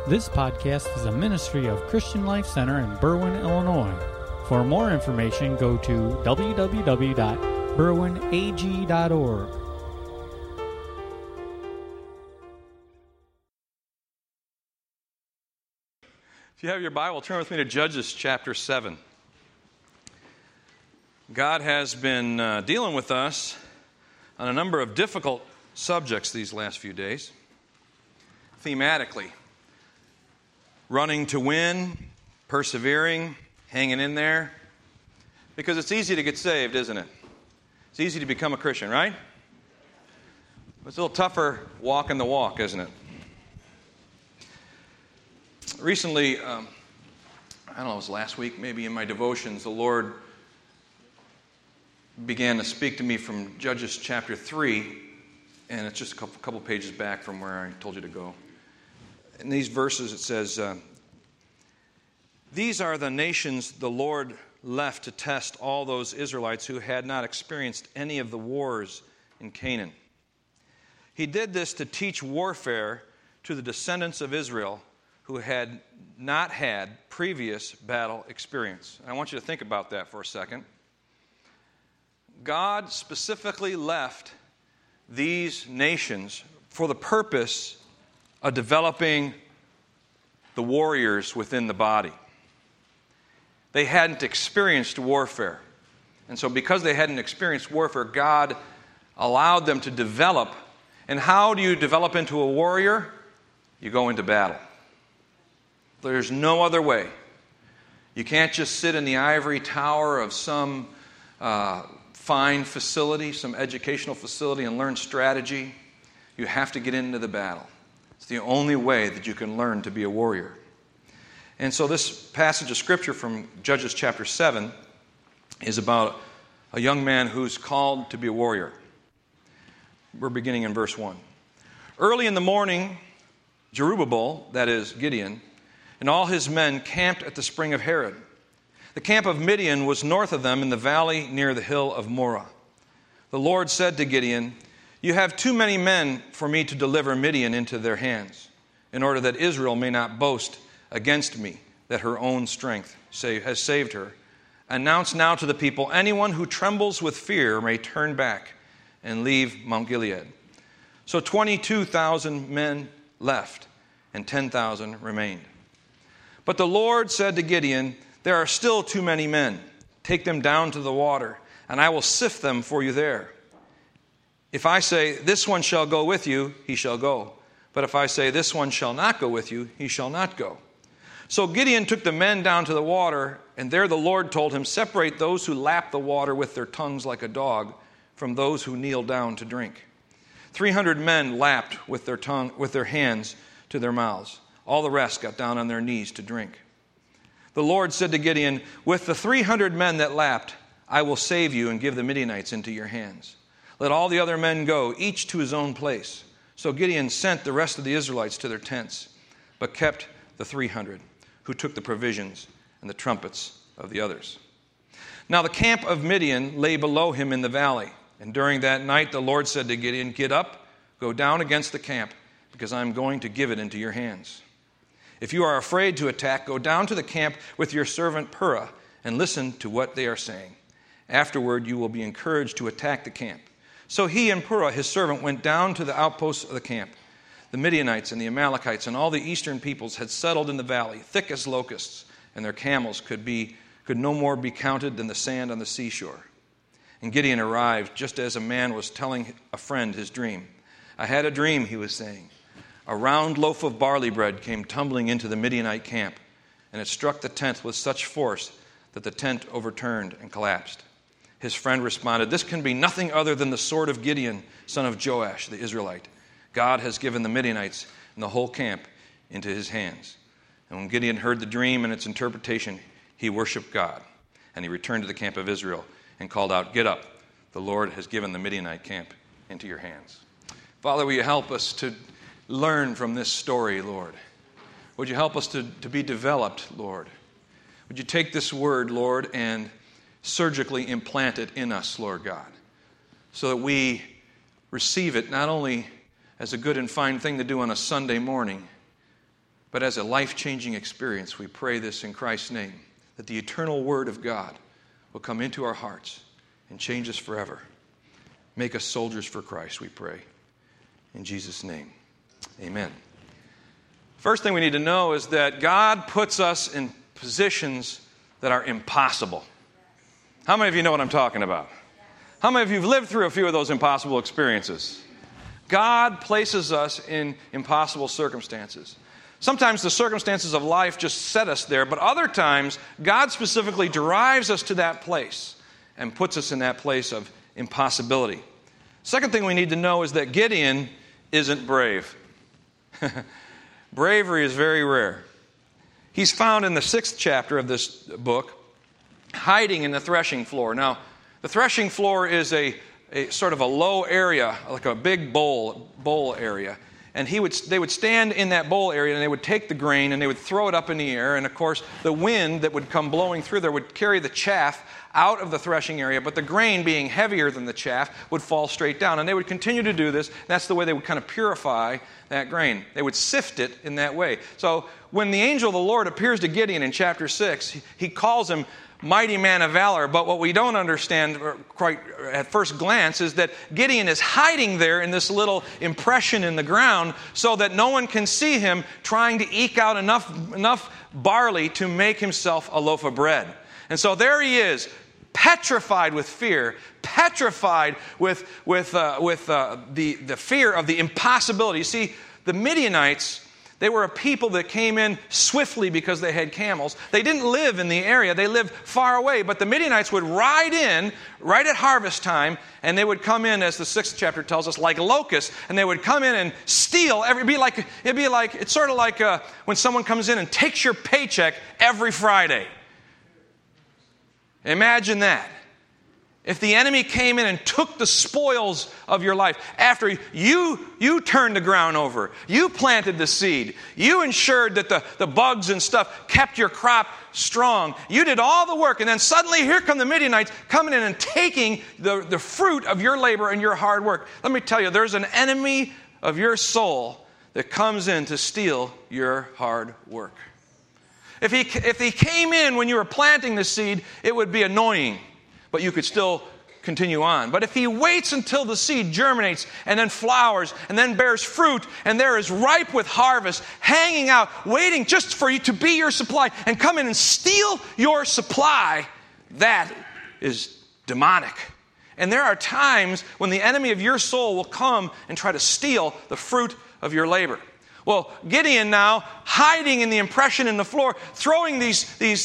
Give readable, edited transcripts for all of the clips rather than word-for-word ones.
This podcast is a ministry of Christian Life Center in Berwyn, Illinois. For more information, go to www.berwynag.org. If you have your Bible, turn with me to Judges chapter 7. God has been dealing with us on a number of difficult subjects these last few days. Thematically, running to win, persevering, hanging in there. Because it's easy to get saved, isn't it? It's easy to become a Christian, right? It's a little tougher walking the walk, isn't it? Recently, I don't know, it was last week, maybe in my devotions, the Lord began to speak to me from Judges chapter 3, and it's just a couple pages back from where I told you to go. In these verses it says, "These are the nations the Lord left to test all those Israelites who had not experienced any of the wars in Canaan. He did this to teach warfare to the descendants of Israel who had not had previous battle experience." And I want you to think about that for a second. God specifically left these nations for the purpose of developing the warriors within the body. They hadn't experienced warfare. And so because they hadn't experienced warfare, God allowed them to develop. And how do you develop into a warrior? You go into battle. There's no other way. You can't just sit in the ivory tower of some fine facility, some educational facility, and learn strategy. You have to get into the battle. It's the only way that you can learn to be a warrior. And so this passage of Scripture from Judges chapter 7 is about a young man who's called to be a warrior. We're beginning in verse 1. "Early in the morning, Jerubbaal," that is Gideon, "and all his men camped at the spring of Harod. The camp of Midian was north of them in the valley near the hill of Moreh. The Lord said to Gideon, 'You have too many men for me to deliver Midian into their hands, in order that Israel may not boast against me that her own strength has saved her. Announce now to the people, anyone who trembles with fear may turn back and leave Mount Gilead.' So 22,000 men left, and 10,000 remained. But the Lord said to Gideon, 'There are still too many men. Take them down to the water, and I will sift them for you there. If I say, this one shall go with you, he shall go. But if I say, this one shall not go with you, he shall not go.' So Gideon took the men down to the water, and there the Lord told him, 'Separate those who lap the water with their tongues like a dog from those who kneel down to drink.' 300 men lapped with their hands to their mouths. All the rest got down on their knees to drink. The Lord said to Gideon, 'With the 300 men that lapped, I will save you and give the Midianites into your hands. Let all the other men go, each to his own place.' So Gideon sent the rest of the Israelites to their tents, but kept the 300, who took the provisions and the trumpets of the others. Now the camp of Midian lay below him in the valley. And during that night the Lord said to Gideon, 'Get up, go down against the camp, because I am going to give it into your hands. If you are afraid to attack, go down to the camp with your servant Purah and listen to what they are saying. Afterward you will be encouraged to attack the camp.' So he and Purah, his servant, went down to the outposts of the camp. The Midianites and the Amalekites and all the eastern peoples had settled in the valley, thick as locusts, and their camels could no more be counted than the sand on the seashore. And Gideon arrived just as a man was telling a friend his dream. 'I had a dream,' he was saying. 'A round loaf of barley bread came tumbling into the Midianite camp, and it struck the tent with such force that the tent overturned and collapsed.' His friend responded, 'This can be nothing other than the sword of Gideon, son of Joash, the Israelite. God has given the Midianites and the whole camp into his hands.' And when Gideon heard the dream and its interpretation, he worshiped God. And he returned to the camp of Israel and called out, 'Get up, the Lord has given the Midianite camp into your hands.'" Father, will you help us to learn from this story, Lord? Would you help us to be developed, Lord? Would you take this word, Lord, and surgically implant it in us, Lord God, so that we receive it not only as a good and fine thing to do on a Sunday morning, but as a life-changing experience. We pray this in Christ's name, that the eternal Word of God will come into our hearts and change us forever. Make us soldiers for Christ, we pray. In Jesus' name, amen. First thing we need to know is that God puts us in positions that are impossible. How many of you know what I'm talking about? How many of you have lived through a few of those impossible experiences? God places us in impossible circumstances. Sometimes the circumstances of life just set us there, but other times God specifically drives us to that place and puts us in that place of impossibility. Second thing we need to know is that Gideon isn't brave. Bravery is very rare. He's found in the 6th chapter of this book, hiding in the threshing floor. Now, the threshing floor is a sort of a low area, like a big bowl area. And they would stand in that bowl area, and they would take the grain and they would throw it up in the air. And of course, the wind that would come blowing through there would carry the chaff out of the threshing area, but the grain, being heavier than the chaff, would fall straight down. And they would continue to do this. That's the way they would kind of purify that grain. They would sift it in that way. So when the angel of the Lord appears to Gideon in chapter 6, he calls him mighty man of valor. But what we don't understand quite at first glance is that Gideon is hiding there in this little impression in the ground so that no one can see him trying to eke out enough barley to make himself a loaf of bread. And so there he is, petrified with fear, petrified with the fear of the impossibility. You see, the Midianites, they were a people that came in swiftly because they had camels. They didn't live in the area. They lived far away. But the Midianites would ride in right at harvest time, and they would come in, as the 6th chapter tells us, like locusts, and they would come in and steal. It's sort of like when someone comes in and takes your paycheck every Friday. Imagine that. If the enemy came in and took the spoils of your life after you turned the ground over, you planted the seed, you ensured that the bugs and stuff kept your crop strong, you did all the work, and then suddenly here come the Midianites coming in and taking the fruit of your labor and your hard work. Let me tell you, there's an enemy of your soul that comes in to steal your hard work. If he came in when you were planting the seed, it would be annoying, but you could still continue on. But if he waits until the seed germinates and then flowers and then bears fruit and there is ripe with harvest, hanging out, waiting just for you to be your supply and come in and steal your supply, that is demonic. And there are times when the enemy of your soul will come and try to steal the fruit of your labor. Well, Gideon now, hiding in the impression in the floor, throwing these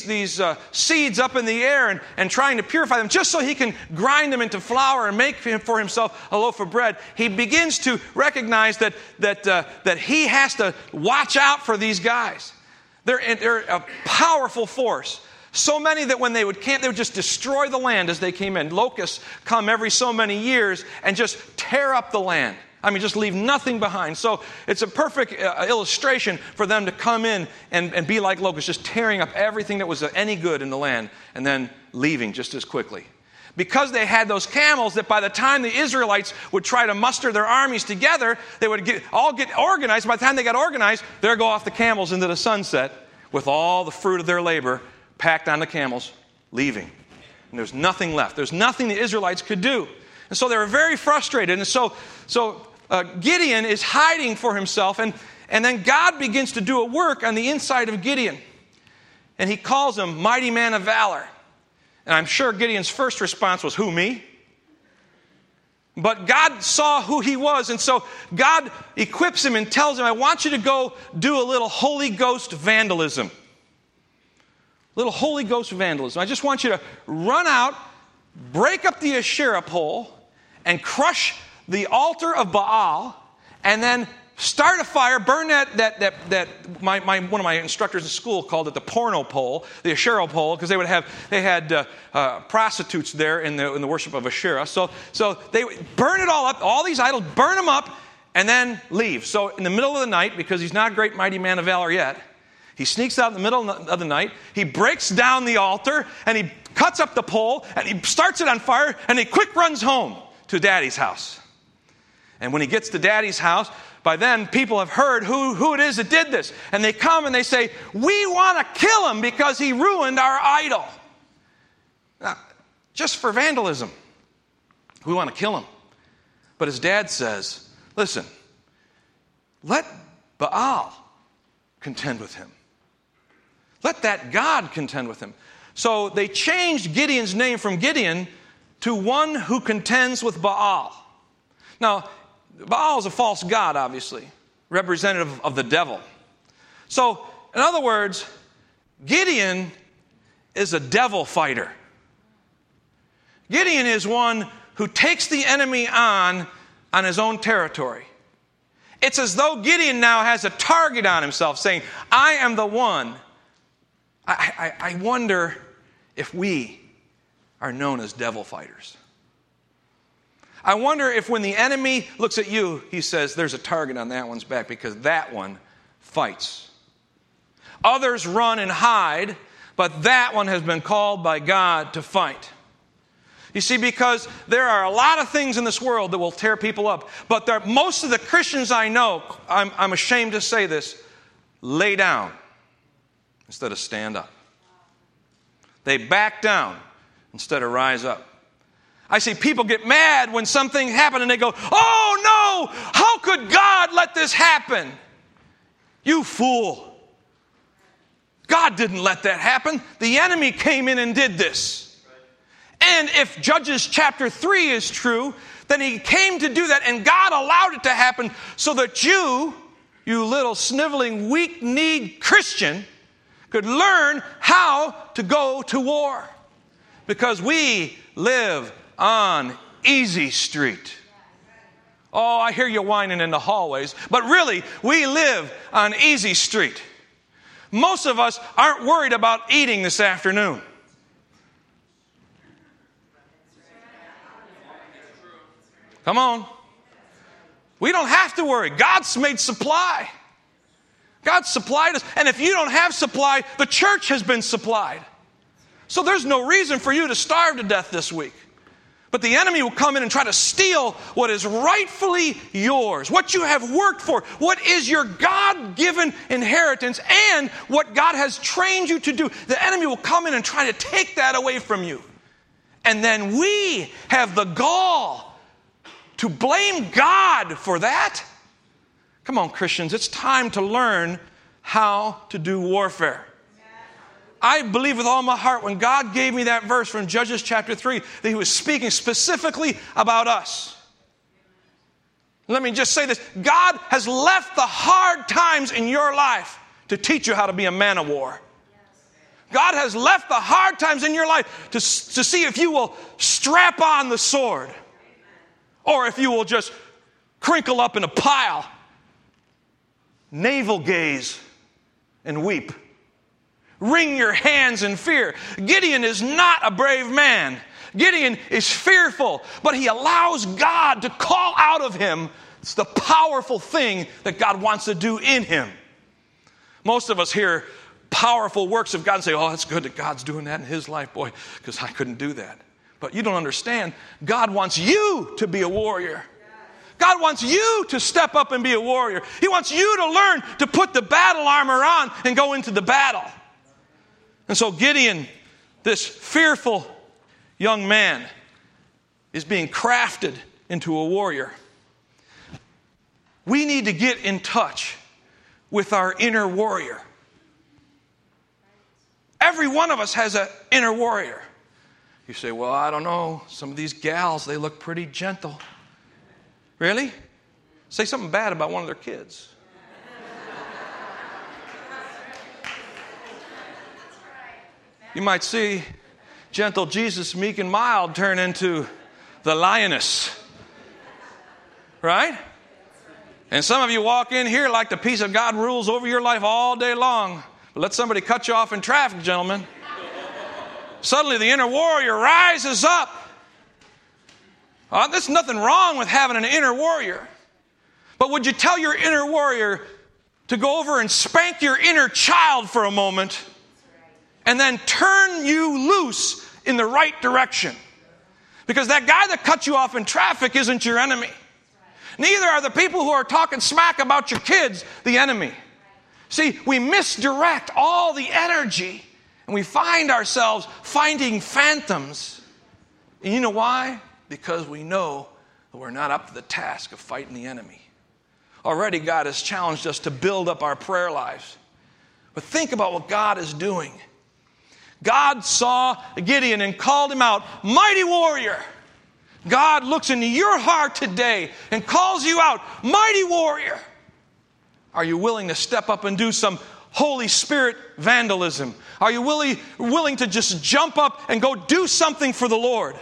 seeds up in the air and trying to purify them just so he can grind them into flour and make for himself a loaf of bread. He begins to recognize that he has to watch out for these guys. They're a powerful force. So many that when they would camp, they would just destroy the land as they came in. Locusts come every so many years and just tear up the land. I mean, just leave nothing behind. So it's a perfect illustration for them to come in and be like locusts, just tearing up everything that was any good in the land and then leaving just as quickly. Because they had those camels that by the time the Israelites would try to muster their armies together, they would all get organized. By the time they got organized, they'd go off the camels into the sunset with all the fruit of their labor packed on the camels, leaving. And there's nothing left. There's nothing the Israelites could do. And so they were very frustrated. And so Gideon is hiding for himself, and then God begins to do a work on the inside of Gideon. And he calls him mighty man of valor. And I'm sure Gideon's first response was, who, me? But God saw who he was, and so God equips him and tells him, I want you to go do a little Holy Ghost vandalism. Little Holy Ghost vandalism. I just want you to run out, break up the Asherah pole, and crush the altar of Baal, and then start a fire, burn that one of my instructors in school called it the porno pole, the Asherah pole, because they had prostitutes there in the worship of Asherah. So they burn it all up, all these idols, burn them up, and then leave. So in the middle of the night, because he's not a great mighty man of valor yet, he sneaks out in the middle of the night, he breaks down the altar, and he cuts up the pole, and he starts it on fire, and he quick runs home to Daddy's house. And when he gets to Daddy's house, by then people have heard who it is that did this. And they come and they say, we want to kill him because he ruined our idol. Now, just for vandalism, we want to kill him. But his dad says, listen, let Baal contend with him. Let that God contend with him. So they changed Gideon's name from Gideon to one who contends with Baal. Now, Baal is a false god, obviously, representative of the devil. So, in other words, Gideon is a devil fighter. Gideon is one who takes the enemy on his own territory. It's as though Gideon now has a target on himself, saying, I am the one. I wonder if we are known as devil fighters. I wonder if when the enemy looks at you, he says, there's a target on that one's back because that one fights. Others run and hide, but that one has been called by God to fight. You see, because there are a lot of things in this world that will tear people up, but most of the Christians I know, I'm ashamed to say this, lay down instead of stand up. They back down instead of rise up. I see people get mad when something happens and they go, oh no, how could God let this happen? You fool. God didn't let that happen. The enemy came in and did this. And if Judges chapter 3 is true, then he came to do that and God allowed it to happen so that you little sniveling, weak-kneed Christian, could learn how to go to war. Because we live on Easy Street. Oh, I hear you whining in the hallways. But really, we live on Easy Street. Most of us aren't worried about eating this afternoon. Come on. We don't have to worry. God's made supply. God supplied us. And if you don't have supply, the church has been supplied. So there's no reason for you to starve to death this week. But the enemy will come in and try to steal what is rightfully yours, what you have worked for, what is your God-given inheritance, and what God has trained you to do. The enemy will come in and try to take that away from you. And then we have the gall to blame God for that. Come on, Christians, it's time to learn how to do warfare. I believe with all my heart when God gave me that verse from Judges chapter 3 that he was speaking specifically about us. Let me just say this. God has left the hard times in your life to teach you how to be a man of war. God has left the hard times in your life to see if you will strap on the sword or if you will just crinkle up in a pile, navel gaze, and weep. Wring your hands in fear. Gideon is not a brave man. Gideon is fearful, but he allows God to call out of him. It's the powerful thing that God wants to do in him. Most of us hear powerful works of God and say, oh, it's good that God's doing that in his life, boy, because I couldn't do that. But you don't understand. God wants you to be a warrior. God wants you to step up and be a warrior. He wants you to learn to put the battle armor on and go into the battle. And so Gideon, this fearful young man, is being crafted into a warrior. We need to get in touch with our inner warrior. Every one of us has an inner warrior. You say, well, I don't know. Some of these gals, they look pretty gentle. Really? Say something bad about one of their kids. You might see gentle Jesus, meek and mild, turn into the lioness. Right? And some of you walk in here like the peace of God rules over your life all day long. But let somebody cut you off in traffic, gentlemen. Suddenly the inner warrior rises up. There's nothing wrong with having an inner warrior. But would you tell your inner warrior to go over and spank your inner child for a moment and then turn you loose in the right direction? Because that guy that cut you off in traffic isn't your enemy. Neither are the people who are talking smack about your kids the enemy. See, we misdirect all the energy, and we find ourselves finding phantoms. And you know why? Because we know that we're not up to the task of fighting the enemy. Already God has challenged us to build up our prayer lives. But think about what God is doing. God saw Gideon and called him out, mighty warrior. God looks into your heart today and calls you out, mighty warrior. Are you willing to step up and do some Holy Spirit vandalism? Are you willing to just jump up and go do something for the Lord?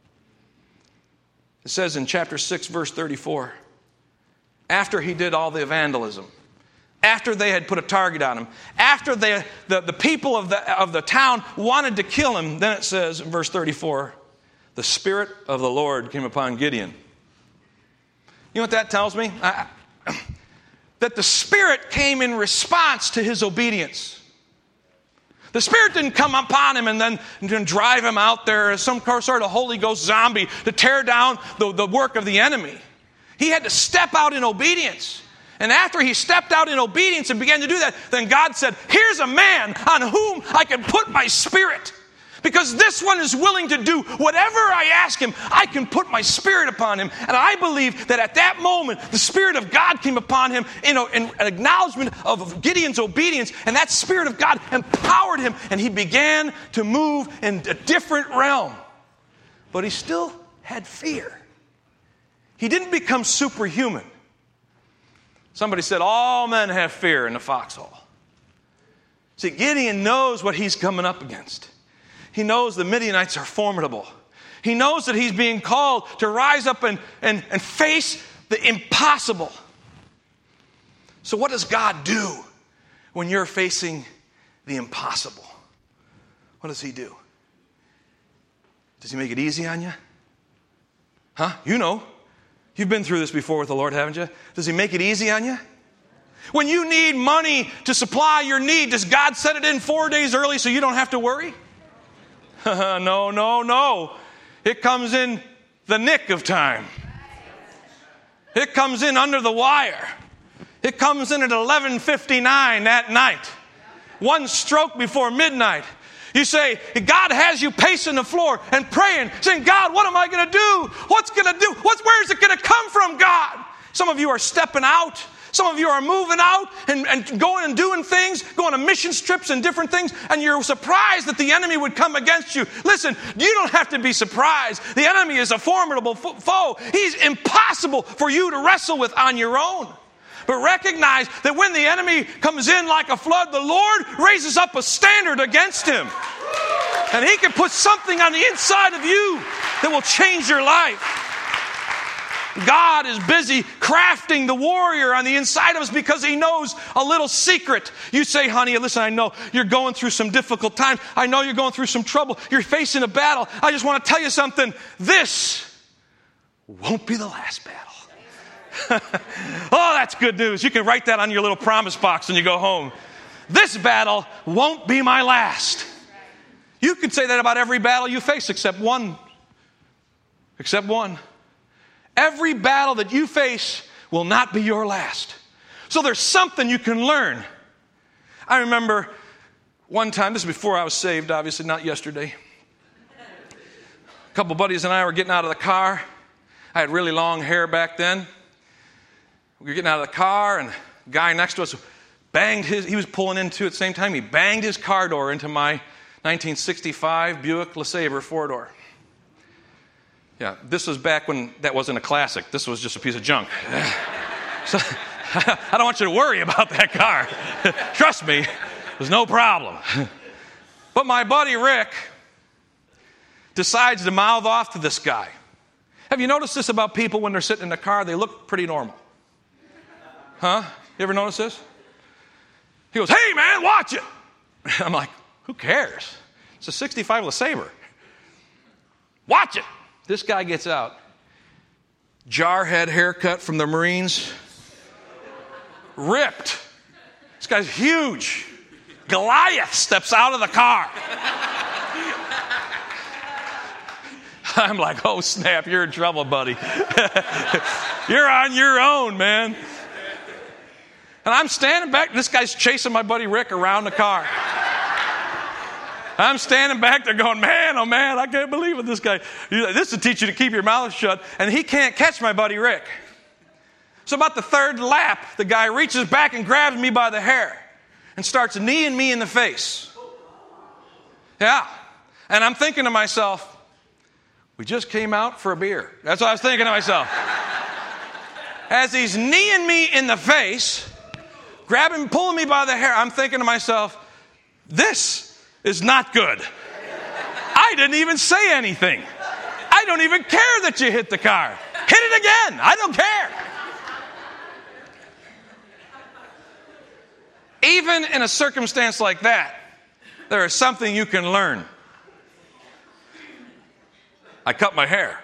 It says in chapter 6, verse 34, after he did all the vandalism, after they had put a target on him, after the people of the town wanted to kill him, then it says in verse 34, the Spirit of the Lord came upon Gideon. You know what that tells me? That the Spirit came in response to his obedience. The Spirit didn't come upon him and then drive him out there as some sort of Holy Ghost zombie to tear down the work of the enemy. He had to step out in obedience. And after he stepped out in obedience and began to do that, then God said, here's a man on whom I can put my Spirit. Because this one is willing to do whatever I ask him, I can put my Spirit upon him. And I believe that at that moment, the Spirit of God came upon him in acknowledgement of Gideon's obedience. And that Spirit of God empowered him. And he began to move in a different realm. But he still had fear. He didn't become superhuman. Somebody said, all men have fear in the foxhole. See, Gideon knows what he's coming up against. He knows the Midianites are formidable. He knows that he's being called to rise up and face the impossible. So what does God do when you're facing the impossible? What does he do? Does he make it easy on you? Huh? You know. You've been through this before with the Lord, haven't you? Does he make it easy on you? When you need money to supply your need, does God set it in 4 days early so you don't have to worry? No. It comes in the nick of time. It comes in under the wire. It comes in at 11:59 that night. One stroke before midnight. You say, God has you pacing the floor and praying, saying, God, what am I going to do? What's going to do? Where is it going to come from, God? Some of you are stepping out. Some of you are moving out and going and doing things, going on mission trips and different things, and you're surprised that the enemy would come against you. Listen, you don't have to be surprised. The enemy is a formidable foe. He's impossible for you to wrestle with on your own. But recognize that when the enemy comes in like a flood, the Lord raises up a standard against him. And he can put something on the inside of you that will change your life. God is busy crafting the warrior on the inside of us because he knows a little secret. You say, honey, listen, I know you're going through some difficult times. I know you're going through some trouble. You're facing a battle. I just want to tell you something. This won't be the last battle. Oh, that's good news. You can write that on your little promise box when you go home. This battle won't be my last. You can say that about every battle you face except one. Except one. Every battle that you face will not be your last. So there's something you can learn. I remember one time, this is before I was saved, obviously not yesterday. A couple buddies and I were getting out of the car. I had really long hair back then. We were getting out of the car, and the guy next to us he was pulling into at the same time. He banged his car door into my 1965 Buick LeSabre 4-door. Yeah, this was back when that wasn't a classic. This was just a piece of junk. So, I don't want you to worry about that car. Trust me, there's no problem. But my buddy Rick decides to mouth off to this guy. Have you noticed this about people when they're sitting in the car? They look pretty normal. Huh? You ever notice this? He goes, hey, man, watch it. I'm like, who cares? It's a 65 LeSabre. Watch it. This guy gets out. Jarhead haircut from the Marines. Ripped. This guy's huge. Goliath steps out of the car. I'm like, oh, snap, you're in trouble, buddy. You're on your own, man. And I'm standing back. This guy's chasing my buddy Rick around the car. I'm standing back there going, man, oh, man, I can't believe it, this guy. This will teach you to keep your mouth shut. And he can't catch my buddy Rick. So about the third lap, the guy reaches back and grabs me by the hair and starts kneeing me in the face. Yeah. And I'm thinking to myself, we just came out for a beer. That's what I was thinking to myself. As he's kneeing me in the face, grabbing, pulling me by the hair, I'm thinking to myself, this is not good. I didn't even say anything. I don't even care that you hit the car. Hit it again. I don't care. Even in a circumstance like that, there is something you can learn. I cut my hair.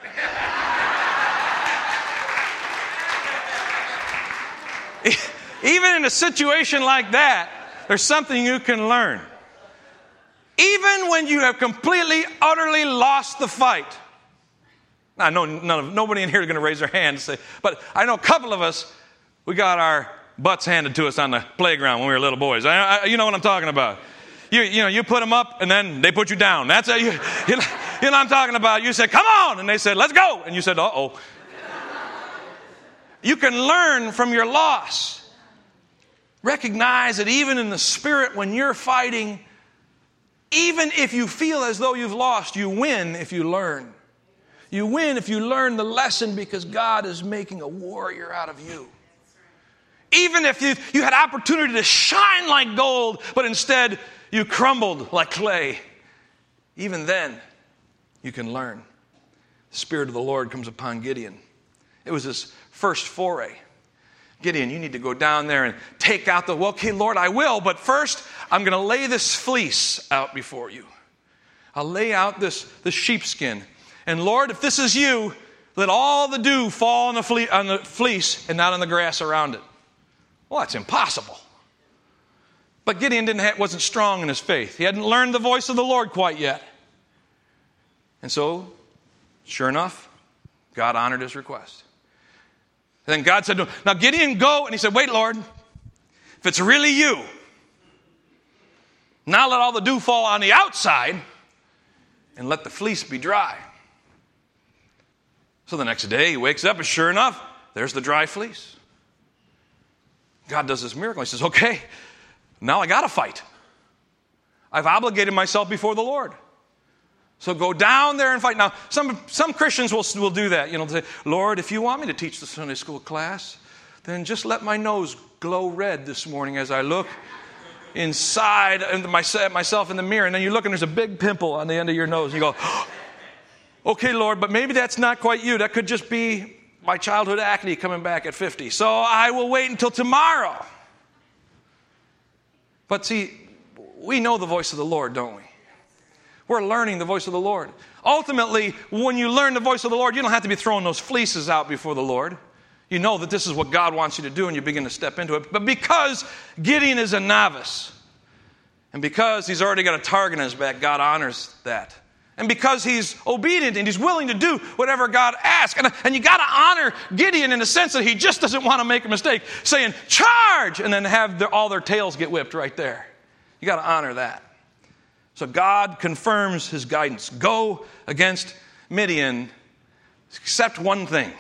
Even in a situation like that, there's something you can learn. Even when you have completely, utterly lost the fight. I know nobody in here is going to raise their hand and say, but I know a couple of us, we got our butts handed to us on the playground when we were little boys. You know what I'm talking about. You put them up and then they put you down. That's you know what I'm talking about. You said, come on. And they said, let's go. And you said, uh-oh. You can learn from your loss. Recognize that even in the spirit when you're fighting, even if you feel as though you've lost, you win if you learn. You win if you learn the lesson because God is making a warrior out of you. Even if you had opportunity to shine like gold, but instead you crumbled like clay, even then you can learn. The Spirit of the Lord comes upon Gideon. It was his first foray. Gideon, you need to go down there and take out okay, Lord, I will, but first I'm going to lay this fleece out before you. I'll lay out this sheepskin. And Lord, if this is you, let all the dew fall on the fleece and not on the grass around it. Well, that's impossible. But Gideon wasn't strong in his faith. He hadn't learned the voice of the Lord quite yet. And so, sure enough, God honored his request. And then God said to him, now Gideon, go. And he said, wait, Lord, if it's really you, now let all the dew fall on the outside and let the fleece be dry. So the next day he wakes up and sure enough, there's the dry fleece. God does this miracle. He says, okay, now I got to fight. I've obligated myself before the Lord. So go down there and fight. Now, some Christians will do that. They'll say, Lord, if you want me to teach the Sunday school class, then just let my nose glow red this morning as I look inside myself in the mirror. And then you look and there's a big pimple on the end of your nose. And you go, okay, Lord, but maybe that's not quite you. That could just be my childhood acne coming back at 50. So I will wait until tomorrow. But see, we know the voice of the Lord, don't we? We're learning the voice of the Lord. Ultimately, when you learn the voice of the Lord, you don't have to be throwing those fleeces out before the Lord. You know that this is what God wants you to do and you begin to step into it. But because Gideon is a novice, and because he's already got a target on his back, God honors that. And because he's obedient and he's willing to do whatever God asks. And you got to honor Gideon in the sense that he just doesn't want to make a mistake, saying, charge, and then have all their tails get whipped right there. You got to honor that. So God confirms his guidance. Go against Midian, except one thing.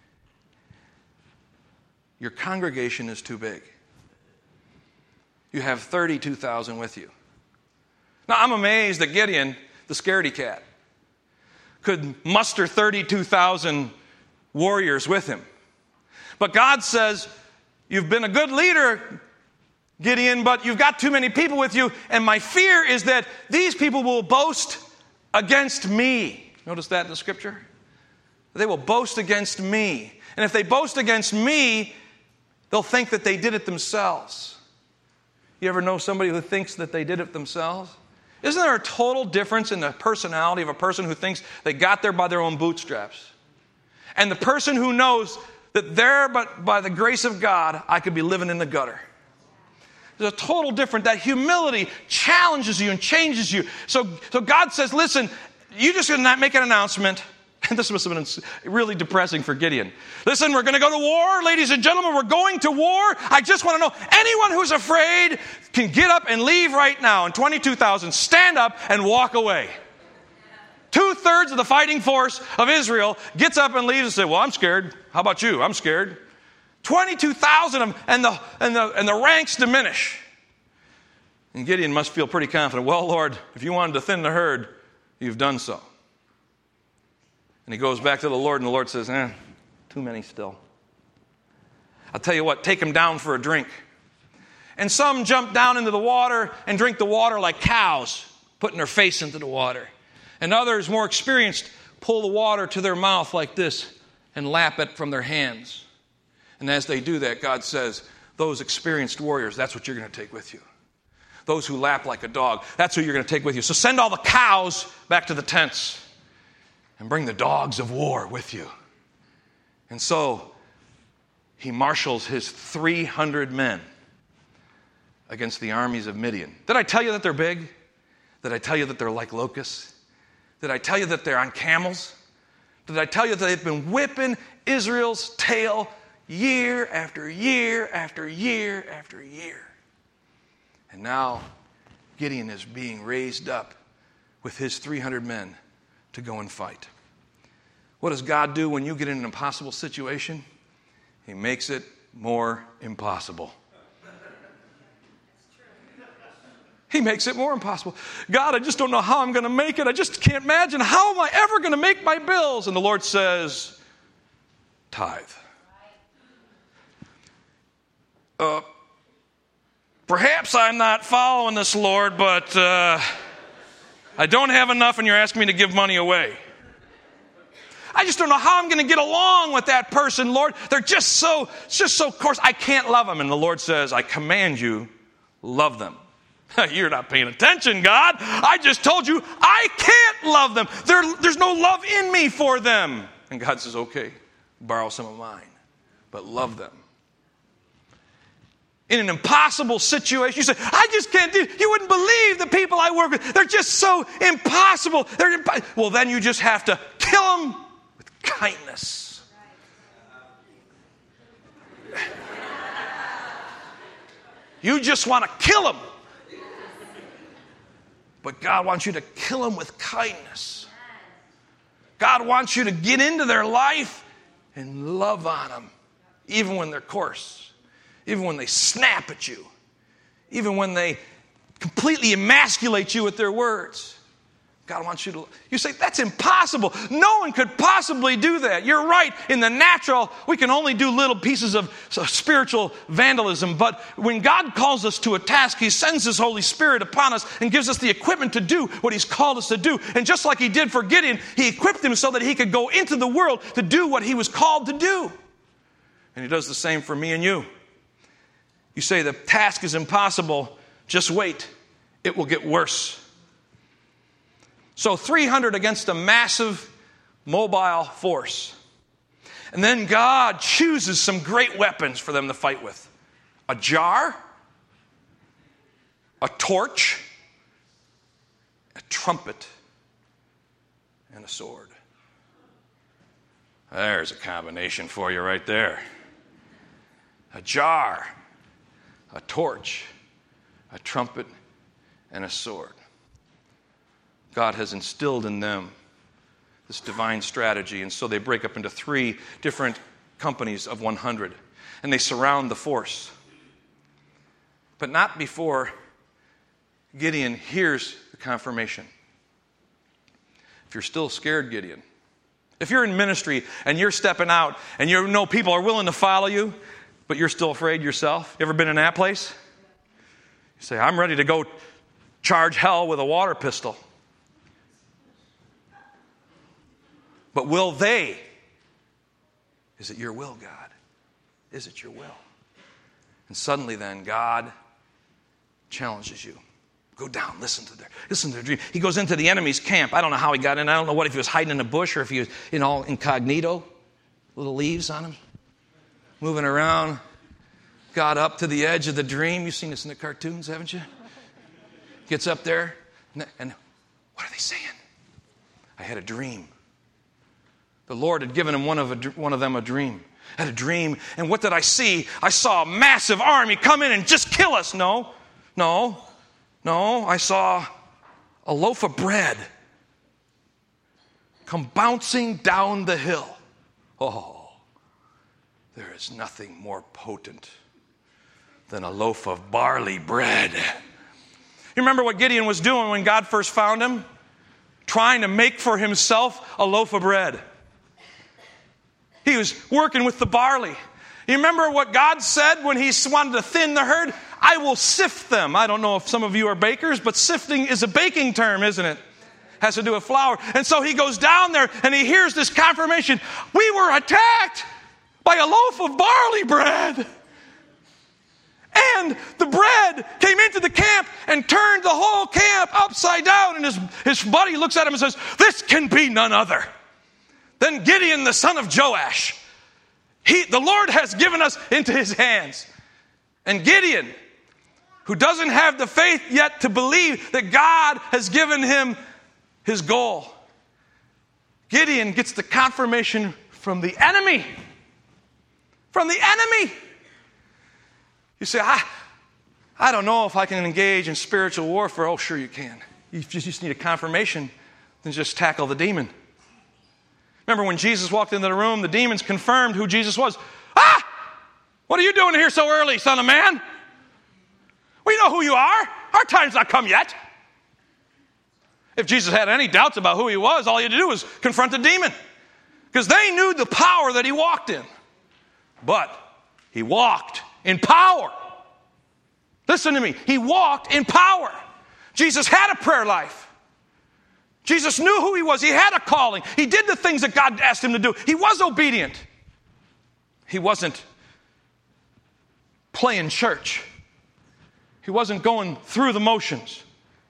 Your congregation is too big. You have 32,000 with you. Now, I'm amazed that Gideon, the scaredy cat, could muster 32,000 warriors with him. But God says, you've been a good leader, Gideon, but you've got too many people with you, and my fear is that these people will boast against me. Notice that in the scripture? They will boast against me. And if they boast against me, they'll think that they did it themselves. You ever know somebody who thinks that they did it themselves? Isn't there a total difference in the personality of a person who thinks they got there by their own bootstraps? And the person who knows that but by the grace of God, I could be living in the gutter. There's a total difference. That humility challenges you and changes you. So God says, listen, you just going to not make an announcement. This must have been really depressing for Gideon. Listen, we're going to go to war. Ladies and gentlemen, we're going to war. I just want to know, anyone who's afraid can get up and leave right now. And 22,000 stand up and walk away. 2/3 of the fighting force of Israel gets up and leaves and says, well, I'm scared. How about you? I'm scared. 22,000 of them, and the ranks diminish. And Gideon must feel pretty confident. Well, Lord, if you wanted to thin the herd, you've done so. And he goes back to the Lord, and the Lord says, too many still. I'll tell you what, take them down for a drink. And some jump down into the water and drink the water like cows, putting their face into the water. And others, more experienced, pull the water to their mouth like this and lap it from their hands. And as they do that, God says, those experienced warriors, that's what you're going to take with you. Those who lap like a dog, that's who you're going to take with you. So send all the cows back to the tents and bring the dogs of war with you. And so he marshals his 300 men against the armies of Midian. Did I tell you that they're big? Did I tell you that they're like locusts? Did I tell you that they're on camels? Did I tell you that they've been whipping Israel's tail year after year after year after year? And now Gideon is being raised up with his 300 men to go and fight. What does God do when you get in an impossible situation? He makes it more impossible. He makes it more impossible. God, I just don't know how I'm going to make it. I just can't imagine. How am I ever going to make my bills? And the Lord says, tithe. Perhaps I'm not following this, Lord, but I don't have enough and you're asking me to give money away. I just don't know how I'm going to get along with that person, Lord. They're just so coarse. I can't love them. And the Lord says, I command you, love them. You're not paying attention, God. I just told you I can't love them. There's no love in me for them. And God says, okay, borrow some of mine, but love them. In an impossible situation, you say, I just can't do it. You wouldn't believe the people I work with. They're just so impossible. Well, then you just have to kill them with kindness. You just want to kill them. But God wants you to kill them with kindness. God wants you to get into their life and love on them, even when they're coarse, even when they snap at you, even when they completely emasculate you with their words. God wants you to... You say, that's impossible. No one could possibly do that. You're right. In the natural, we can only do little pieces of spiritual vandalism. But when God calls us to a task, He sends His Holy Spirit upon us and gives us the equipment to do what He's called us to do. And just like He did for Gideon, He equipped him so that he could go into the world to do what he was called to do. And He does the same for me and you. You say the task is impossible. Just wait. It will get worse. So 300 against a massive mobile force. And then God chooses some great weapons for them to fight with. A jar, a torch, a trumpet, and a sword. There's a combination for you right there. A jar, a torch, a trumpet, and a sword. God has instilled in them this divine strategy, and so they break up into 3 different companies of 100, and they surround the force. But not before Gideon hears the confirmation. If you're still scared, Gideon, if you're in ministry and you're stepping out and you know people are willing to follow you, but you're still afraid yourself, you ever been in that place? You say, I'm ready to go charge hell with a water pistol. But will they? Is it your will, God? Is it your will? And suddenly then, God challenges you. Go down, listen to their dream. He goes into the enemy's camp. I don't know how he got in. I don't know if he was hiding in a bush or if he was all incognito. Little leaves on him. Moving around. Got up to the edge of the dream. You've seen this in the cartoons, haven't you? Gets up there. And what are they saying? I had a dream. The Lord had given him one of them a dream. I had a dream, and what did I see? I saw a massive army come in and just kill us. No. I saw a loaf of bread come bouncing down the hill. Oh, there is nothing more potent than a loaf of barley bread. You remember what Gideon was doing when God first found him? Trying to make for himself a loaf of bread. He was working with the barley. You remember what God said when he wanted to thin the herd? I will sift them. I don't know if some of you are bakers, but sifting is a baking term, isn't it? Has to do with flour. And so he goes down there and he hears this confirmation. We were attacked by a loaf of barley bread. And the bread came into the camp and turned the whole camp upside down. And his buddy looks at him and says, this can be none other than Gideon, the son of Joash. The Lord has given us into his hands. And Gideon, who doesn't have the faith yet to believe that God has given him his goal, Gideon gets the confirmation from the enemy. From the enemy. You say, I don't know if I can engage in spiritual warfare. Oh, sure you can. You just need a confirmation, then just tackle the demon. Remember when Jesus walked into the room, the demons confirmed who Jesus was. What are you doing here so early, son of man? We know who you are. Our time's not come yet. If Jesus had any doubts about who he was, all he had to do was confront the demon. Because they knew the power that he walked in. But he walked in power. Listen to me. He walked in power. Jesus had a prayer life. Jesus knew who he was. He had a calling. He did the things that God asked him to do. He was obedient. He wasn't playing church. He wasn't going through the motions.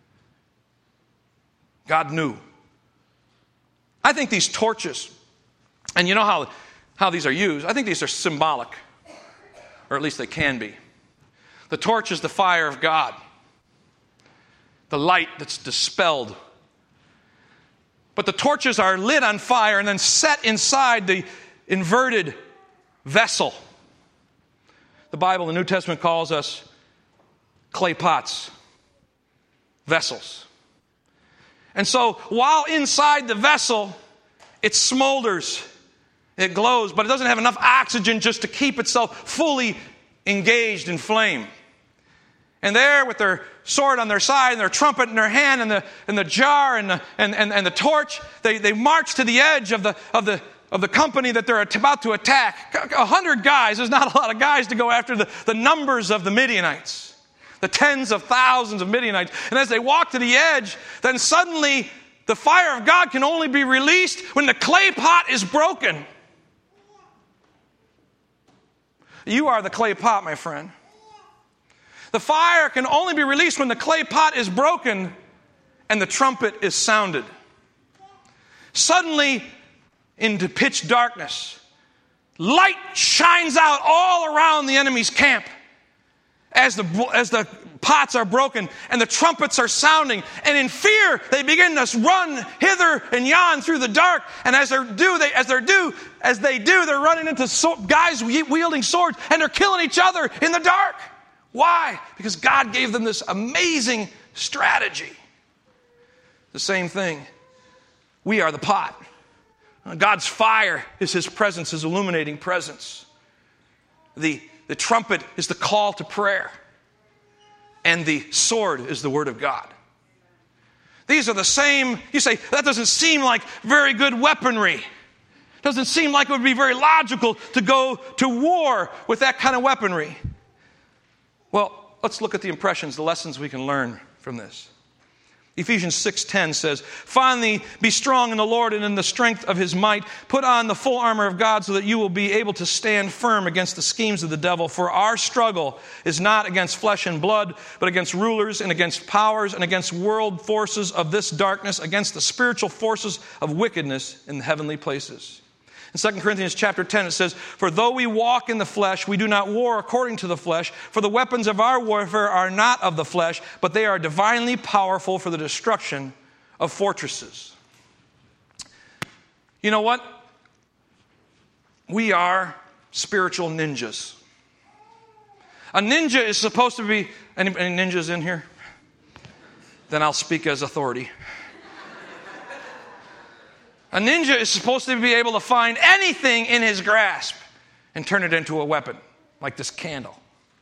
God knew. I think these torches, and you know how these are used, I think these are symbolic, or at least they can be. The torch is the fire of God, the light that's dispelled. But the torches are lit on fire and then set inside the inverted vessel. The Bible, the New Testament, calls us clay pots, vessels. And so while inside the vessel, it smolders, it glows, but it doesn't have enough oxygen just to keep itself fully engaged in flame. And there, with their sword on their side and their trumpet in their hand and the jar and the torch, they march to the edge of the company that they're about to attack. 100 guys, there's not a lot of guys to go after the numbers of the Midianites, the tens of thousands of Midianites. And as they walk to the edge, then suddenly the fire of God can only be released when the clay pot is broken. You are the clay pot, my friend. The fire can only be released when the clay pot is broken and the trumpet is sounded. Suddenly, into pitch darkness, light shines out all around the enemy's camp as the pots are broken and the trumpets are sounding. And in fear, they begin to run hither and yon through the dark. And as they do, they're running into guys wielding swords, and they're killing each other in the dark. Why? Because God gave them this amazing strategy. The same thing. We are the pot. God's fire is his presence, his illuminating presence. The trumpet is the call to prayer. And the sword is the word of God. These are the same. You say, that doesn't seem like very good weaponry. Doesn't seem like it would be very logical to go to war with that kind of weaponry. Well, let's look at the impressions, the lessons we can learn from this. Ephesians 6:10 says, finally, be strong in the Lord and in the strength of his might. Put on the full armor of God so that you will be able to stand firm against the schemes of the devil. For our struggle is not against flesh and blood, but against rulers and against powers and against world forces of this darkness, against the spiritual forces of wickedness in the heavenly places. In 2 Corinthians chapter 10, it says, for though we walk in the flesh, we do not war according to the flesh. For the weapons of our warfare are not of the flesh, but they are divinely powerful for the destruction of fortresses. You know what? we are spiritual ninjas. A ninja is supposed to be... Any ninjas in here? Then I'll speak as authority. A ninja is supposed to be able to find anything in his grasp and turn it into a weapon, like this candle.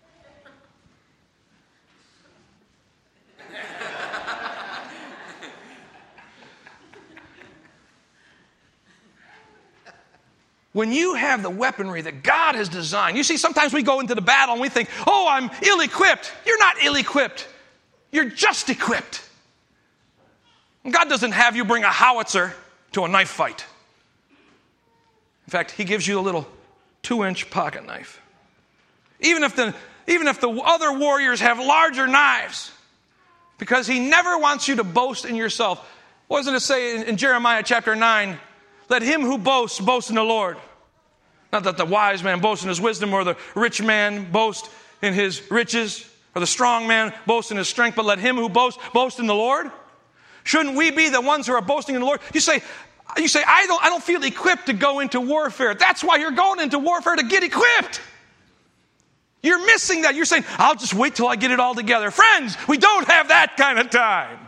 When you have the weaponry that God has designed, you see, sometimes we go into the battle and we think, oh, I'm ill-equipped. You're not ill-equipped. You're just equipped. God doesn't have you bring a howitzer to a knife fight. In fact, he gives you a little 2-inch pocket knife. Even if the other warriors have larger knives, because he never wants you to boast in yourself. What does it say in Jeremiah chapter 9? Let him who boasts, boast in the Lord. Not that the wise man boasts in his wisdom, or the rich man boast in his riches, or the strong man boast in his strength, but let him who boasts, boast in the Lord. Shouldn't we be the ones who are boasting in the Lord? You say, I don't feel equipped to go into warfare. That's why you're going into warfare, to get equipped. You're missing that. You're saying, I'll just wait till I get it all together. Friends, we don't have that kind of time.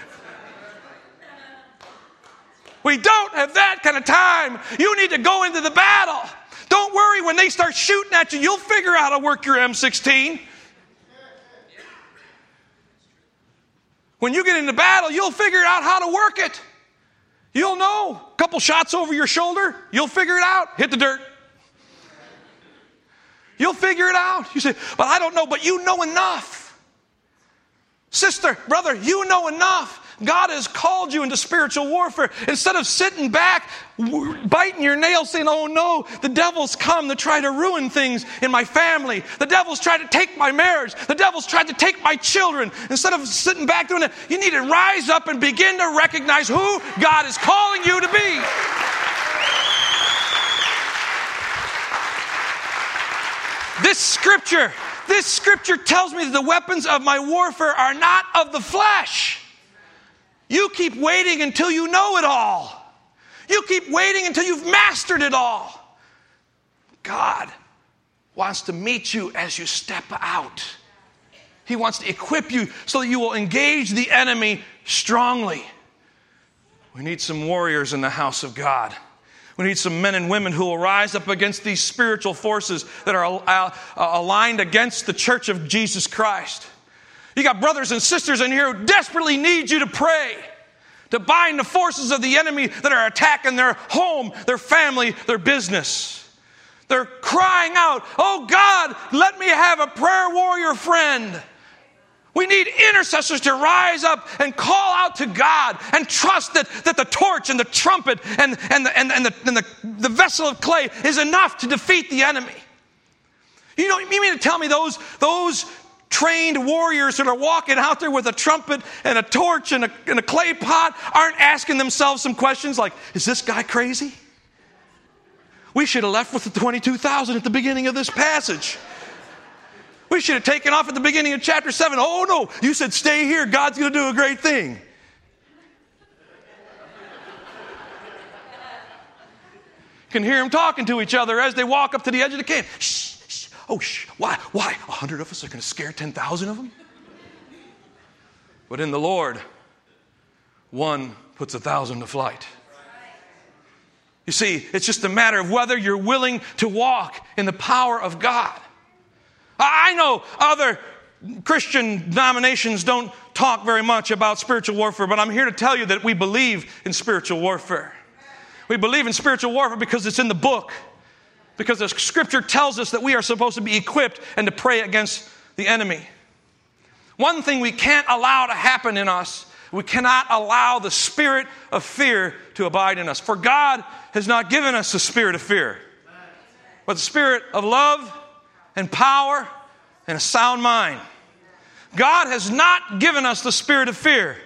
We don't have that kind of time. You need to go into the battle. Don't worry, when they start shooting at you, you'll figure out how to work your M16. When you get into battle, you'll figure out how to work it. You'll know. A couple shots over your shoulder, you'll figure it out. Hit the dirt. You'll figure it out. You say, but I don't know, but you know enough. Sister, brother, you know enough. God has called you into spiritual warfare. Instead of sitting back, biting your nails, saying, oh no, the devil's come to try to ruin things in my family. The devil's tried to take my marriage. The devil's tried to take my children. Instead of sitting back doing it, you need to rise up and begin to recognize who God is calling you to be. This scripture tells me that the weapons of my warfare are not of the flesh. You keep waiting until you know it all. You keep waiting until you've mastered it all. God wants to meet you as you step out. He wants to equip you so that you will engage the enemy strongly. We need some warriors in the house of God. We need some men and women who will rise up against these spiritual forces that are aligned against the church of Jesus Christ. You got brothers and sisters in here who desperately need you to pray, to bind the forces of the enemy that are attacking their home, their family, their business. They're crying out, oh God, let me have a prayer warrior friend. We need intercessors to rise up and call out to God and trust that the torch and the trumpet and the vessel of clay is enough to defeat the enemy. You mean to tell me those trained warriors that are walking out there with a trumpet and a torch and a clay pot aren't asking themselves some questions like, is this guy crazy? We should have left with the 22,000 at the beginning of this passage. We should have taken off at the beginning of chapter 7. Oh no, you said stay here. God's going to do a great thing. You can hear them talking to each other as they walk up to the edge of the cave. Shh. Oh, why? 100 of us are going to scare 10,000 of them? But in the Lord, one puts 1,000 to flight. You see, it's just a matter of whether you're willing to walk in the power of God. I know other Christian denominations don't talk very much about spiritual warfare, but I'm here to tell you that we believe in spiritual warfare. We believe in spiritual warfare because it's in the book. Because the scripture tells us that we are supposed to be equipped and to pray against the enemy. One thing we can't allow to happen in us, we cannot allow the spirit of fear to abide in us. For God has not given us the spirit of fear, but the spirit of love and power and a sound mind. God has not given us the spirit of fear.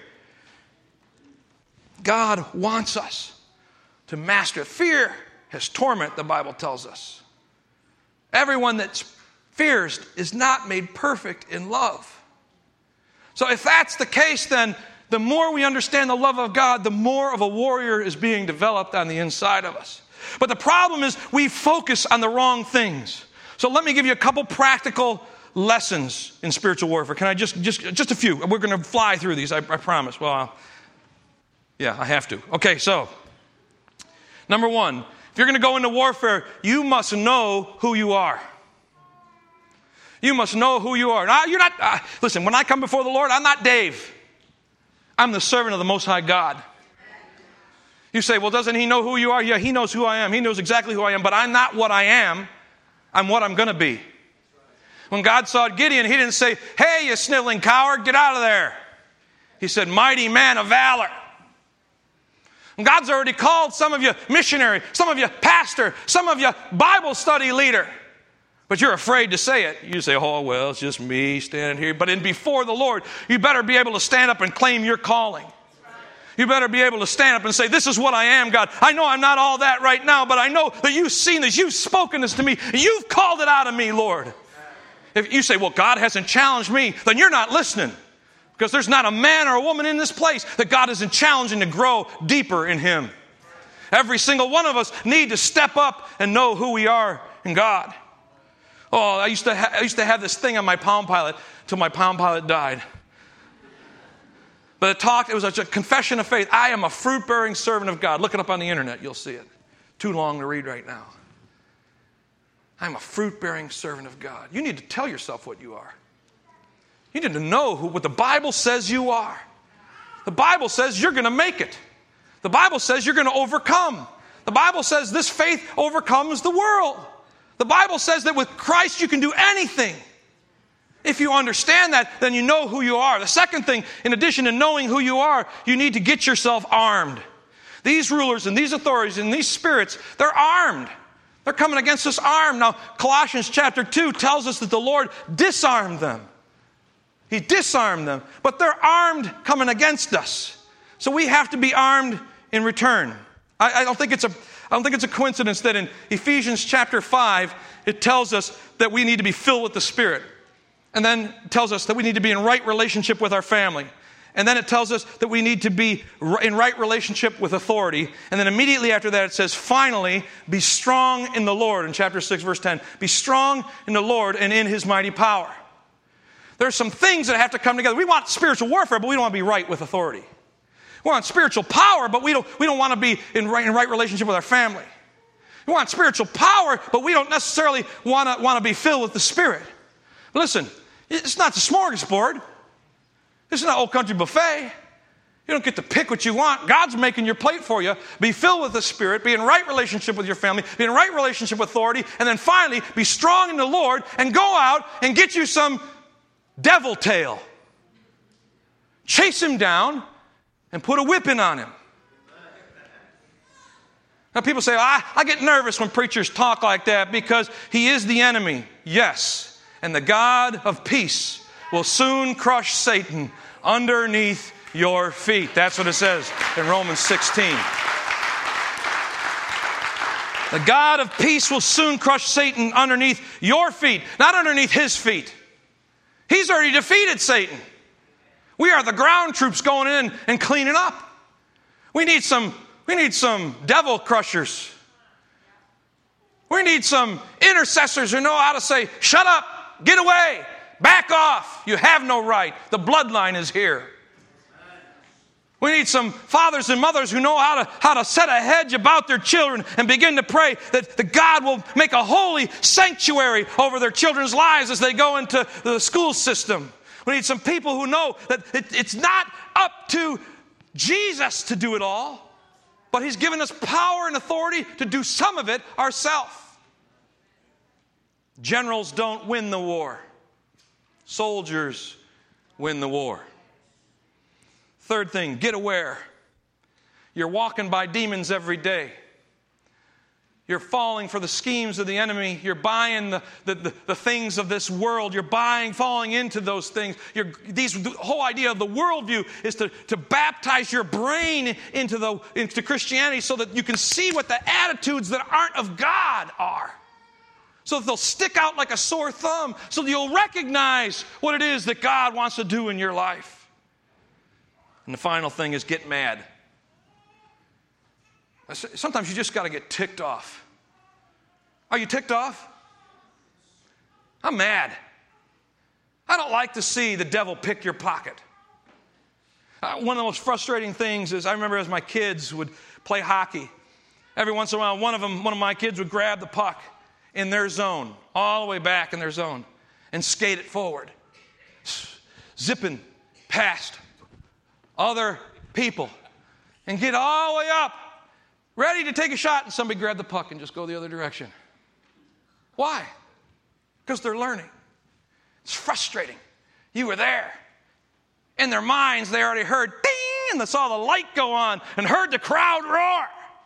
God wants us to master it. Fear has torment, the Bible tells us. Everyone that fears is not made perfect in love. So if that's the case, then the more we understand the love of God, the more of a warrior is being developed on the inside of us. But the problem is we focus on the wrong things. So let me give you a couple practical lessons in spiritual warfare. Can I just a few? We're going to fly through these, I promise. Well, yeah, I have to. Okay, so number one, if you're going to go into warfare, you must know who you are. You must know who you are. Now, you're not. Listen, when I come before the Lord, I'm not Dave. I'm the servant of the Most High God. You say, well, doesn't he know who you are? Yeah, he knows who I am. He knows exactly who I am. But I'm not what I am. I'm what I'm going to be. When God saw Gideon, he didn't say, hey, you sniveling coward, get out of there. He said, mighty man of valor. And God's already called some of you missionary, some of you pastor, some of you Bible study leader. But you're afraid to say it. You say, oh, well, it's just me standing here. But before the Lord, you better be able to stand up and claim your calling. You better be able to stand up and say, this is what I am, God. I know I'm not all that right now, but I know that you've seen this. You've spoken this to me. You've called it out of me, Lord. If you say, well, God hasn't challenged me, then you're not listening. Because there's not a man or a woman in this place that God isn't challenging to grow deeper in Him. Every single one of us need to step up and know who we are in God. Oh, I used to have this thing on my Palm Pilot until my Palm Pilot died. But it was a confession of faith. I am a fruit-bearing servant of God. Look it up on the internet. You'll see it. Too long to read right now. I'm a fruit-bearing servant of God. You need to tell yourself what you are. You need to know what the Bible says you are. The Bible says you're going to make it. The Bible says you're going to overcome. The Bible says this faith overcomes the world. The Bible says that with Christ you can do anything. If you understand that, then you know who you are. The second thing, in addition to knowing who you are, you need to get yourself armed. These rulers and these authorities and these spirits, they're armed. They're coming against us armed. Now, Colossians chapter 2 tells us that the Lord disarmed them. He disarmed them, but they're armed coming against us. So we have to be armed in return. I don't think it's a coincidence that in Ephesians chapter 5, it tells us that we need to be filled with the Spirit. And then it tells us that we need to be in right relationship with our family. And then it tells us that we need to be in right relationship with authority. And then immediately after that it says, finally, be strong in the Lord. In chapter 6, verse 10, be strong in the Lord and in His mighty power. There's some things that have to come together. We want spiritual warfare, but we don't want to be right with authority. We want spiritual power, but we don't want to be in right relationship with our family. We want spiritual power, but we don't necessarily want to be filled with the Spirit. Listen, it's not the smorgasbord. This is not Old Country Buffet. You don't get to pick what you want. God's making your plate for you. Be filled with the Spirit. Be in right relationship with your family. Be in right relationship with authority. And then finally, be strong in the Lord and go out and get you some devil tail. Chase him down and put a whipping on him. Now people say, I get nervous when preachers talk like that because he is the enemy. Yes. And the God of peace will soon crush Satan underneath your feet. That's what it says in Romans 16. The God of peace will soon crush Satan underneath your feet, not underneath his feet. He's already defeated Satan. We are the ground troops going in and cleaning up. We need some devil crushers. We need some intercessors who know how to say, shut up, get away, back off. You have no right. The bloodline is here. We need some fathers and mothers who know how to set a hedge about their children and begin to pray that God will make a holy sanctuary over their children's lives as they go into the school system. We need some people who know that it's not up to Jesus to do it all, but He's given us power and authority to do some of it ourselves. Generals don't win the war. Soldiers win the war. Third thing, get aware. You're walking by demons every day. You're falling for the schemes of the enemy. You're buying the things of this world. You're falling into those things. The whole idea of the worldview is to baptize your brain into Christianity so that you can see what the attitudes that aren't of God are. So that they'll stick out like a sore thumb. So that you'll recognize what it is that God wants to do in your life. And the final thing is get mad. Sometimes you just got to get ticked off. Are you ticked off? I'm mad. I don't like to see the devil pick your pocket. One of the most frustrating things is I remember as my kids would play hockey, every once in a while one of my kids would grab the puck in their zone, all the way back in their zone, and skate it forward, zipping past other people, and get all the way up, ready to take a shot, and somebody grab the puck and just go the other direction. Why? Because they're learning. It's frustrating. You were there. In their minds, they already heard ding, and they saw the light go on and heard the crowd roar.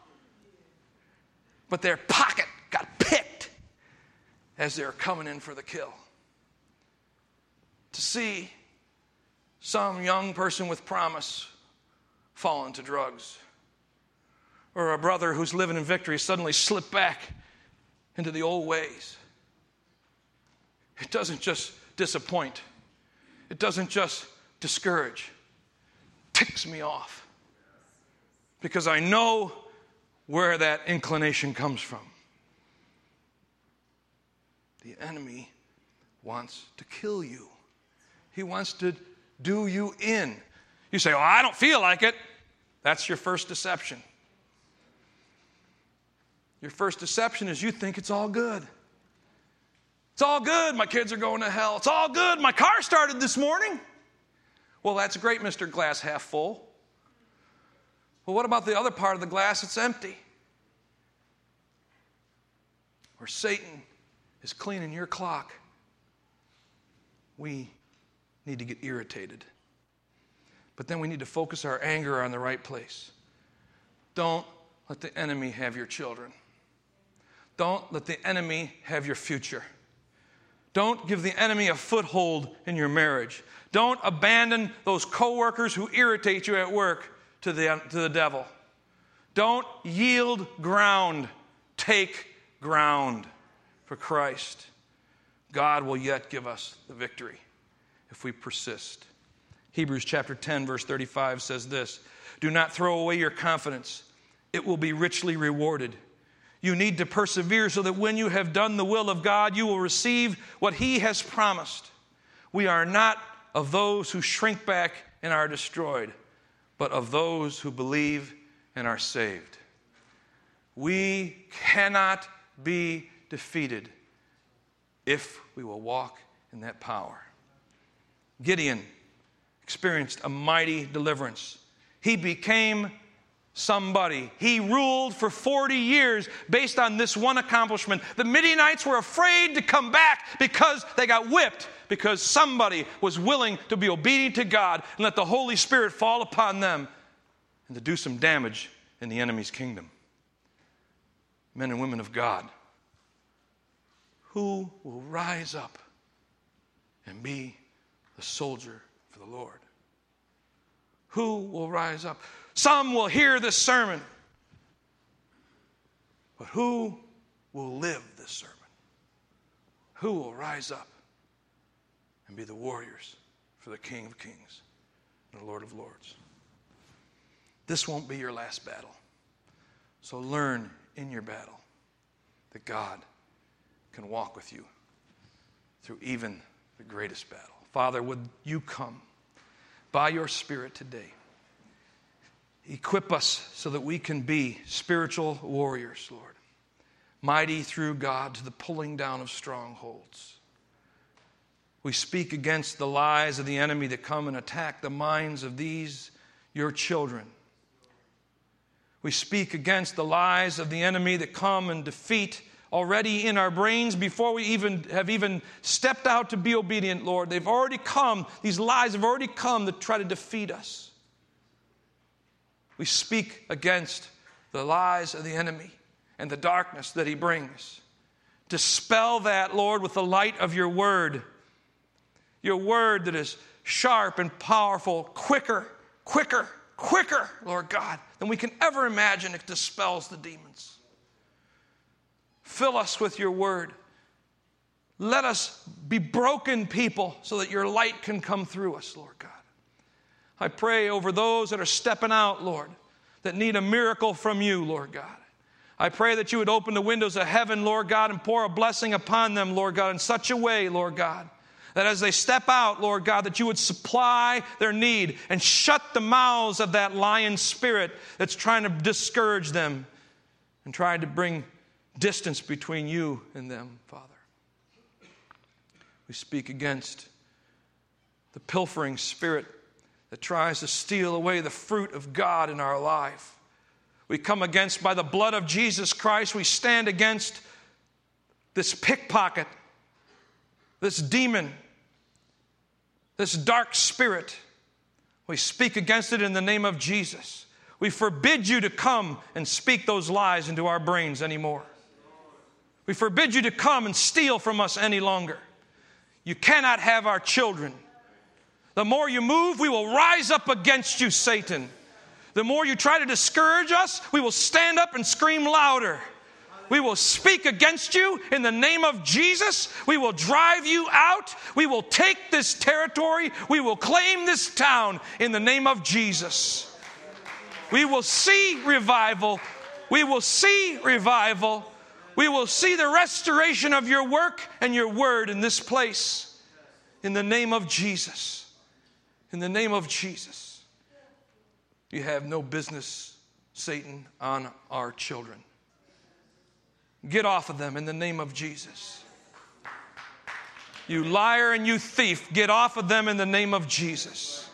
But their pocket got picked as they were coming in for the kill. To see some young person with promise fall into drugs, or a brother who's living in victory suddenly slip back into the old ways. It doesn't just disappoint. It doesn't just discourage. It ticks me off because I know where that inclination comes from. The enemy wants to kill you. He wants to do you in. You say, "Oh, I don't feel like it." That's your first deception. Your first deception is you think it's all good. It's all good. My kids are going to hell. It's all good. My car started this morning. Well, that's great, Mr. Glass half full. Well, what about the other part of the glass that's empty? Where Satan is cleaning your clock. We need to get irritated. But then we need to focus our anger on the right place. Don't let the enemy have your children. Don't let the enemy have your future. Don't give the enemy a foothold in your marriage. Don't abandon those coworkers who irritate you at work to the devil. Don't yield ground. Take ground for Christ. God will yet give us the victory if we persist. Hebrews chapter 10, verse 35 says this: "Do not throw away your confidence. It will be richly rewarded." You need to persevere so that when you have done the will of God, you will receive what He has promised. We are not of those who shrink back and are destroyed, but of those who believe and are saved. We cannot be defeated if we will walk in that power. Gideon experienced a mighty deliverance. He became somebody. He ruled for 40 years based on this one accomplishment. The Midianites were afraid to come back because they got whipped, because somebody was willing to be obedient to God and let the Holy Spirit fall upon them and to do some damage in the enemy's kingdom. Men and women of God, who will rise up and be the soldier for the Lord? Who will rise up? Some will hear this sermon, but who will live this sermon? Who will rise up and be the warriors for the King of Kings and the Lord of Lords? This won't be your last battle. So learn in your battle that God can walk with you through even the greatest battle. Father, would you come by your Spirit today? Equip us so that we can be spiritual warriors, Lord, mighty through God to the pulling down of strongholds. We speak against the lies of the enemy that come and attack the minds of these, your children. We speak against the lies of the enemy that come and defeat already in our brains before we have stepped out to be obedient, Lord. They've already come. These lies have already come to try to defeat us. We speak against the lies of the enemy and the darkness that he brings. Dispel that, Lord, with the light of your word. Your word that is sharp and powerful, quicker, Lord God, than we can ever imagine. It dispels the demons. Fill us with your word. Let us be broken people so that your light can come through us, Lord God. I pray over those that are stepping out, Lord, that need a miracle from you, Lord God. I pray that you would open the windows of heaven, Lord God, and pour a blessing upon them, Lord God, in such a way, Lord God, that as they step out, Lord God, that you would supply their need and shut the mouths of that lying spirit that's trying to discourage them and trying to bring distance between you and them, Father. We speak against the pilfering spirit that tries to steal away the fruit of God in our life. We come against, by the blood of Jesus Christ, we stand against this pickpocket, this demon, this dark spirit. We speak against it in the name of Jesus. We forbid you to come and speak those lies into our brains anymore. We forbid you to come and steal from us any longer. You cannot have our children. The more you move, we will rise up against you, Satan. The more you try to discourage us, we will stand up and scream louder. We will speak against you in the name of Jesus. We will drive you out. We will take this territory. We will claim this town in the name of Jesus. We will see revival. We will see revival. We will see the restoration of your work and your word in this place. In the name of Jesus. In the name of Jesus. You have no business, Satan, on our children. Get off of them in the name of Jesus. You liar and you thief, get off of them in the name of Jesus.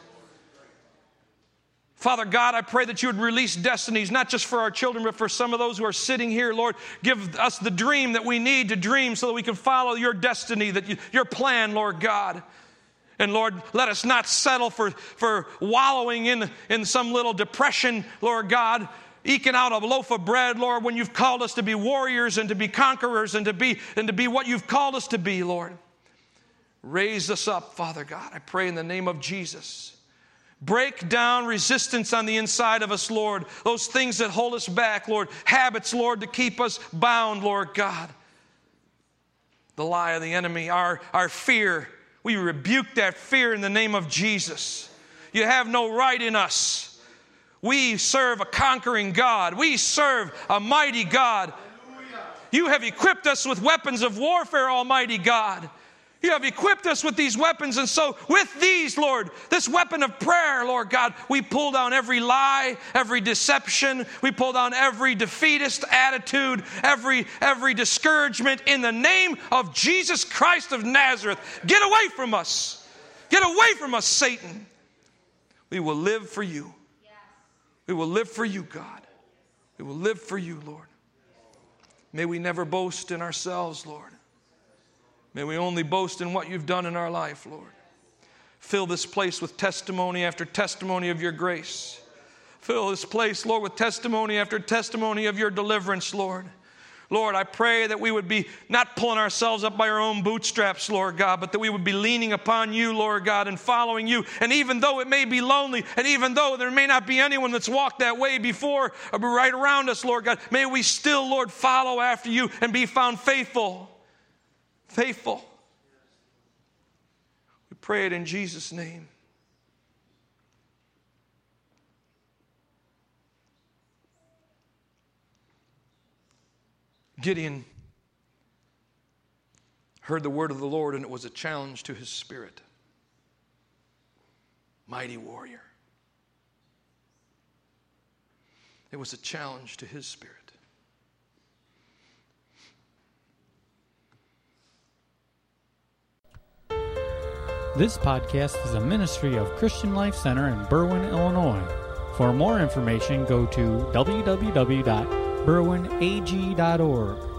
Father God, I pray that you would release destinies, not just for our children, but for some of those who are sitting here. Lord, give us the dream that we need to dream so that we can follow your destiny, your plan, Lord God. And Lord, let us not settle for wallowing in some little depression, Lord God, eking out a loaf of bread, Lord, when you've called us to be warriors and to be conquerors and to be what you've called us to be, Lord. Raise us up, Father God. I pray in the name of Jesus. Break down resistance on the inside of us, Lord. Those things that hold us back, Lord. Habits, Lord, to keep us bound, Lord God. The lie of the enemy, our fear. We rebuke that fear in the name of Jesus. You have no right in us. We serve a conquering God. We serve a mighty God. You have equipped us with weapons of warfare, Almighty God. You have equipped us with these weapons, and so with these, Lord, this weapon of prayer, Lord God, we pull down every lie, every deception. We pull down every defeatist attitude, every discouragement in the name of Jesus Christ of Nazareth. Get away from us. Get away from us, Satan. We will live for you. We will live for you, God. We will live for you, Lord. May we never boast in ourselves, Lord. May we only boast in what you've done in our life, Lord. Fill this place with testimony after testimony of your grace. Fill this place, Lord, with testimony after testimony of your deliverance, Lord. Lord, I pray that we would be not pulling ourselves up by our own bootstraps, Lord God, but that we would be leaning upon you, Lord God, and following you. And even though it may be lonely, and even though there may not be anyone that's walked that way before or right around us, Lord God, may we still, Lord, follow after you and be found faithful. Faithful. We pray it in Jesus' name. Gideon heard the word of the Lord, and it was a challenge to his spirit. Mighty warrior. It was a challenge to his spirit. This podcast is a ministry of Christian Life Center in Berwyn, Illinois. For more information, go to www.berwynag.org.